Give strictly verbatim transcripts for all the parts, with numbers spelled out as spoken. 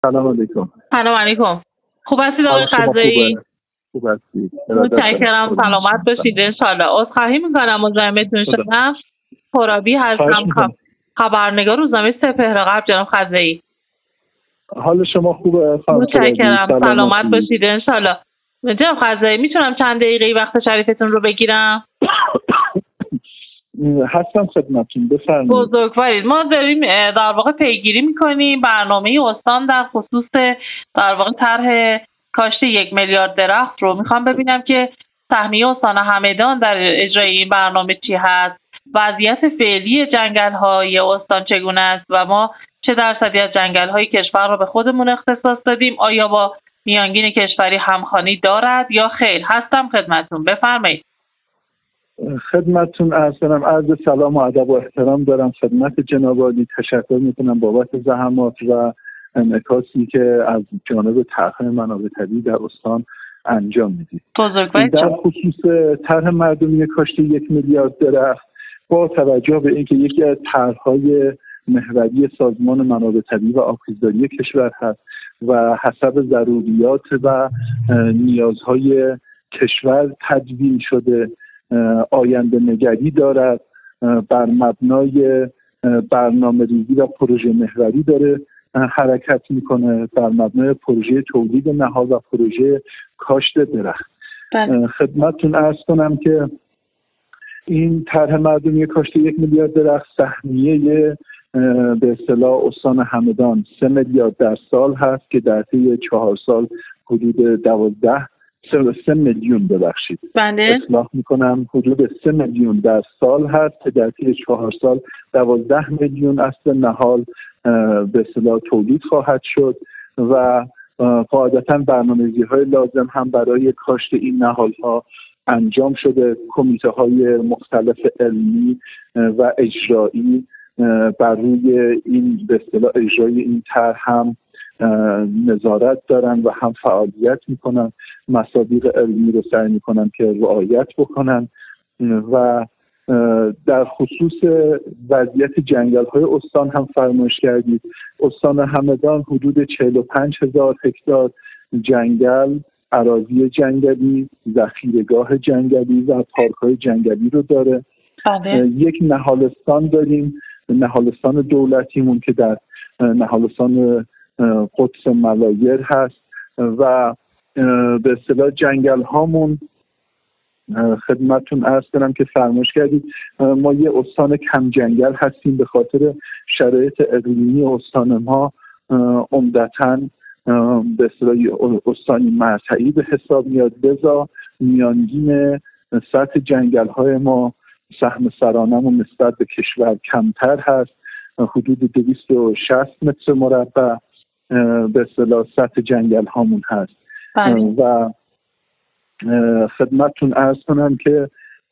سلام علیکم. سلام علیکم. خوب هستید آقای قضایی؟ خوب هستید. متشکرم. سلامت باشید انشالله. عذرخواهی میکنم مزاحمتون شدم. ترابی هستم، خبرنگار روزنامه سپهر غرب جناب قضایی. حال شما خوبه خانم؟ متشکرم. سلامت باشید انشالله. جناب قضایی میتونم چند دقیقه وقت شریفتون رو بگیرم؟ هستم خدمتتون، بفرمایید. بزرگوارید. ما داریم در واقع پیگیری میکنیم برنامه استان در خصوص در واقع طرح کاشت یک میلیارد درخت رو. میخوام ببینم که سهمیه استان همدان در اجرای این برنامه چی هست، وضعیت فعلی جنگل‌های استان چگونه است و ما چه درصدی از جنگل‌های کشور رو به خودمون اختصاص دادیم، آیا با میانگین کشوری همخوانی دارد یا خیر. هستم خدمتتون، بفرمایید. خدمتتون عرض کنم عرض سلام و ادب و احترام دارم خدمت جناب عالی. تشکر میکنم بابت زحمات و انعکاسی که از جانب طرح منابع طبیعی در استان انجام میدید. در خصوص طرح مردمی کاشت یک میلیارد درخت، با توجه به اینکه یکی از طرح‌های محوری سازمان منابع طبیعی و آبخیزداری کشور هست و حسب ضروریات و نیازهای کشور تدوین شده، آینده نگری دارد، بر مبنای برنامه ریزی و پروژه محوری داره حرکت میکنه، بر مبنای پروژه تولید نهال و پروژه کاشت درخت. خدمتتون عرض کنم که این طرح مردمی کاشت یک میلیارد درخت سهمیه به اصطلاح استان همدان سه میلیارد در سال هست که در طی چهار سال حدود دوازده سه میلیون ببخشید بله اصلاح میکنم حدود سه میلیون در سال هست که در طی چهار سال دوازده میلیون اصل نهال به اصطلاح تولید خواهد شد و قاعدتا برنامه‌ریزی های لازم هم برای کاشت این نهال ها انجام شده. کمیته های مختلف علمی و اجرایی بر روی این به اصطلاح اجرای این طرح هم نظارت دارن و هم فعالیت میکنن، مصادیق علمی رو سعی میکنن که رعایت بکنن. و در خصوص وضعیت جنگل های استان هم فرمایش کردید. استان همدان حدود چهل و پنج هزار هکتار جنگل، اراضی جنگلی، ذخیره‌گاه جنگلی و پارک های جنگلی رو داره. بله. یک نهالستان داریم، نهالستان دولتیمون که در نهالستان قدس ملایر هست و به اصطلاح جنگل هامون خدمتتون عرض کنم که فرمایش کردید ما یه استان کم جنگل هستیم به خاطر شرایط اقلیمی استان ما عمدتاً به اصطلاح استانی مرتعی به حساب میاد، لذا میانگین سطح جنگل های ما سهم سرانه‌مون نسبت به کشور کمتر هست، حدود دویست و شصت متر مربع به اصطلاح سطح جنگل هامون هست. بله. و خدمتتون عرض کنم که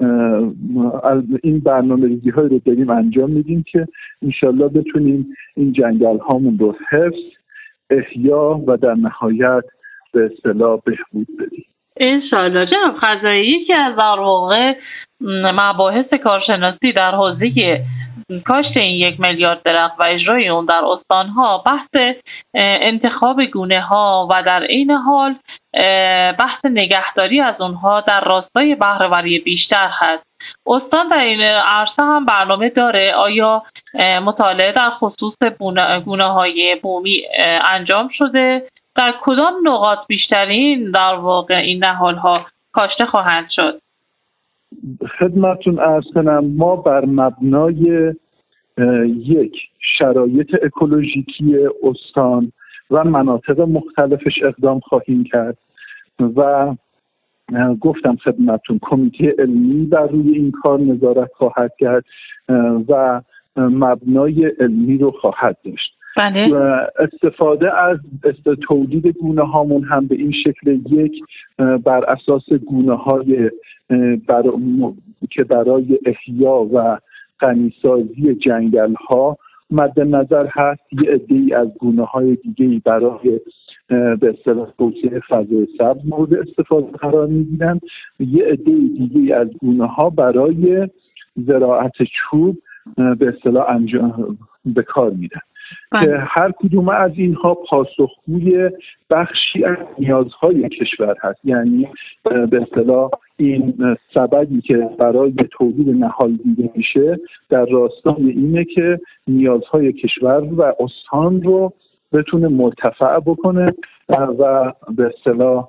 این برنامه ریزی های رو داریم انجام میدیم که انشالله بتونیم این جنگل هامون رو حفظ، احیا و در نهایت به اصطلاح بهبود بدیم انشالله. جناب قضایی، یکی از در واقع مباحث کارشناسی در حوزه کاشت این یک میلیارد درخت و اجرای اون در استانها بحث انتخاب گونه ها و در این حال بحث نگهداری از اونها در راستای بهره‌وری بیشتر هست. استان در این عرصه هم برنامه داره؟ آیا مطالعه در خصوص گونه های بومی انجام شده؟ در کدام نقاط بیشترین در واقع این نهال ها کاشته خواهند شد؟ خدمتتون عرض کنم ما بر مبنای یک شرایط اکولوژیکی استان و مناطق مختلفش اقدام خواهیم کرد و گفتم خدمتتون کمیته علمی بر روی این کار نظارت خواهد کرد و مبنای علمی رو خواهد داشت. بله. استفاده از تولید گونه هامون هم به این شکل یک بر اساس گونه های بر... که برای احیا و غنیسازی جنگل ها مد نظر هست. یه عده‌ای از گونه های دیگه‌ای برای به اصطلاح توسعه فضای سبز مورد استفاده قرار می‌گیرن، یه عده‌ای دیگه‌ای از گونه ها برای زراعت چوب به اصطلاح انجام به کار میرن. بله. که هر کدوم از اینها پاسخگوی بخشی از نیازهای کشور هست. یعنی به اصطلاح این سبدی که برای تولید نهال دیده میشه در راستای اینه که نیازهای کشور و استان رو بتونه مرتفع بکنه و به اصطلاح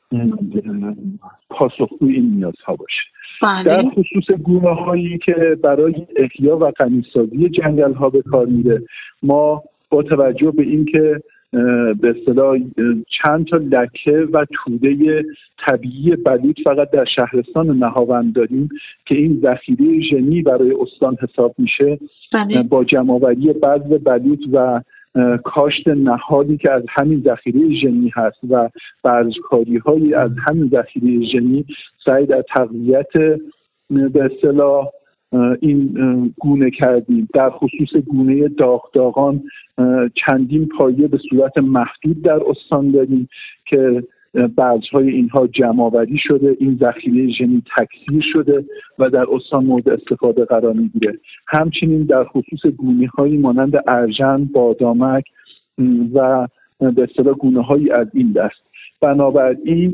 پاسخگوی این نیازها باشه. بله. در خصوص گونه هایی که برای احیا و غنی‌سازی جنگل ها به کار میره، ما با توجه به این که به اصطلاح چند تا لکه و توده طبیعی بلوط فقط در شهرستان نهاوند داریم که این ذخیره ژنی برای استان حساب میشه. بله. با جمع‌آوری بذر بلوط و کاشت نهالی که از همین ذخیره ژنی هست و بذرکاری هایی از همین ذخیره ژنی سعی در تقویت به اصطلاح این گونه کردیم. در خصوص گونه داغداغان چندین پایه به صورت محدود در استان داریم که بذرهای اینها جمع‌آوری شده، این ذخیره ژنی تکثیر شده و در استان مورد استفاده قرار میگیره. همچنین در خصوص گونه‌هایی مانند ارژن، بادامک و به اصطلاح گونه‌هایی از این دست. بنابراین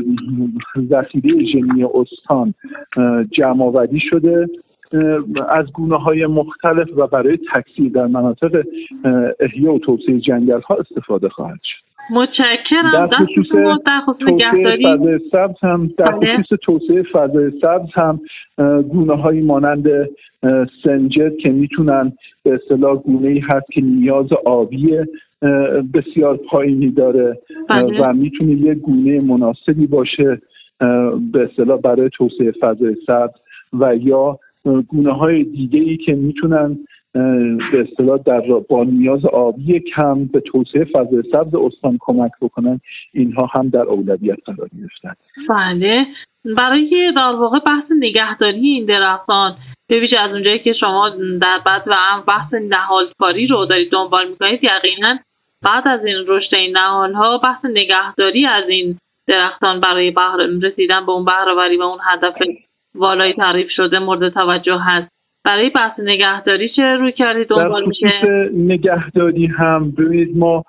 ذخیره ژنی استان جمع‌آوری شده از گونه‌های مختلف و برای تکثیر در مناطق احیا و توسعه جنگل‌ها استفاده خواهد شد. متشکرم. در خصوص توسعه فضای سبز هم در خصوص توسعه فضای سبز هم گونه‌هایی مانند سنجد که میتونن به اصطلاح گونه‌ای هست که نیاز آبی بسیار پایینی داره بله. و میتونه یک گونه مناسبی باشه به اصطلاح برای توسعه فضای سبز و یا گونه‌های دیگه‌ای که میتونن به اصطلاح در با نیاز آبی کم به توسعه فضای سبز استان کمک بکنن، اینها هم در اولویت قرار گرفتن. بله. برای در واقع بحث نگهداری این درختان به ویژه از اونجایی که شما در بعد و هم بحث نهالکاری رو دارید دنبال میکنید، یقینا بعد از این رشد این نهال‌ها بحث نگهداری از این درختان برای بهره رسیدن به اون بهره‌وری و اون هدف والای تعریف شده مورد توجه هست. برای بحث نگهداری چه روی کردید دنبال میشه؟ در خصوص نگهداری هم ببینید ما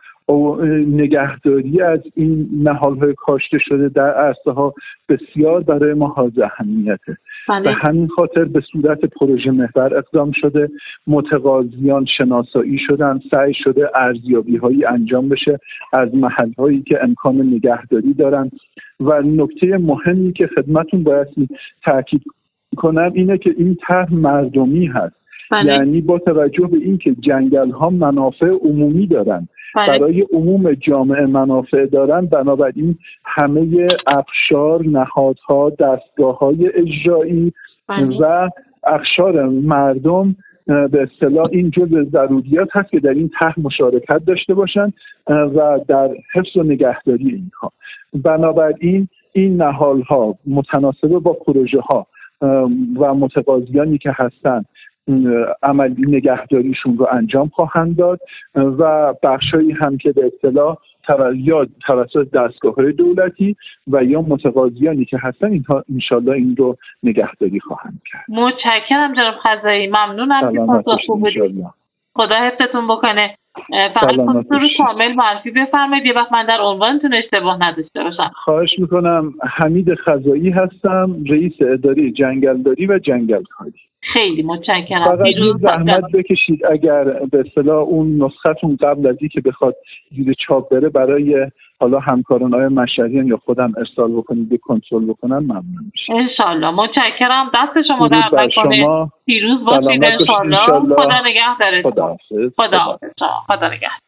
نگهداری از این نهال‌های کاشته شده در عرصه‌ها بسیار برای ما حائز اهمیته. بله. به همین خاطر به صورت پروژه محور اقدام شده، متقاضیان شناسایی شدن، سعی شده ارزیابی‌هایی انجام بشه از محل‌هایی که امکان نگهداری دارن و نکته مهمی که خدمتتون باید تاکید کنم اینه که این طرح مردمی هست. بله. یعنی با توجه به این که جنگل ها منافع عمومی دارن، بله. برای عموم جامعه منافع دارن، بنابراین همه اقشار، نهادها، دستگاه‌های اجرایی بله. و اقشار مردم به اصطلاح این جزء ضروریات هست که در این طرح مشارکت داشته باشن و در حفظ و نگهداری اینها. بنابراین این نهال‌ها متناسب با پروژه ها و متقاضیانی که هستند عملی نگهداریشون رو انجام خواهند داد و بخشایی هم که به اصطلاح یا توسط دستگاه‌های دولتی و یا متقاضیانی که هستن اینها انشالله این رو نگهداری خواهند کرد. متشکرم جناب خزایی، ممنونم که پاسخگو بودید. خدا حفظتون بکنه. فقط خودتون رو کامل معرفی بفرمایید یه وقت من در عنوانتون اشتباه نداشته باشم. خواهش میکنم. حمید خزایی هستم، رئیس اداره جنگلداری و جنگلکاری. خیلی متشکرم. فقط یه زحمت بکشید اگر به اصطلاح اون نسختون قبل از اینکه بخواد زیر چاپ بره برای حالا همکاران آقای مشهدیان یا خودم ارسال بکنید به کنترل بکنن ممنون میشه. ان شاءالله. متشکرم. دست شما درد نکنه. پیروز باشید ان شاءالله. خدا نگهدارتون. خدا حافظ. خدا حافظ. خدا نگهدار.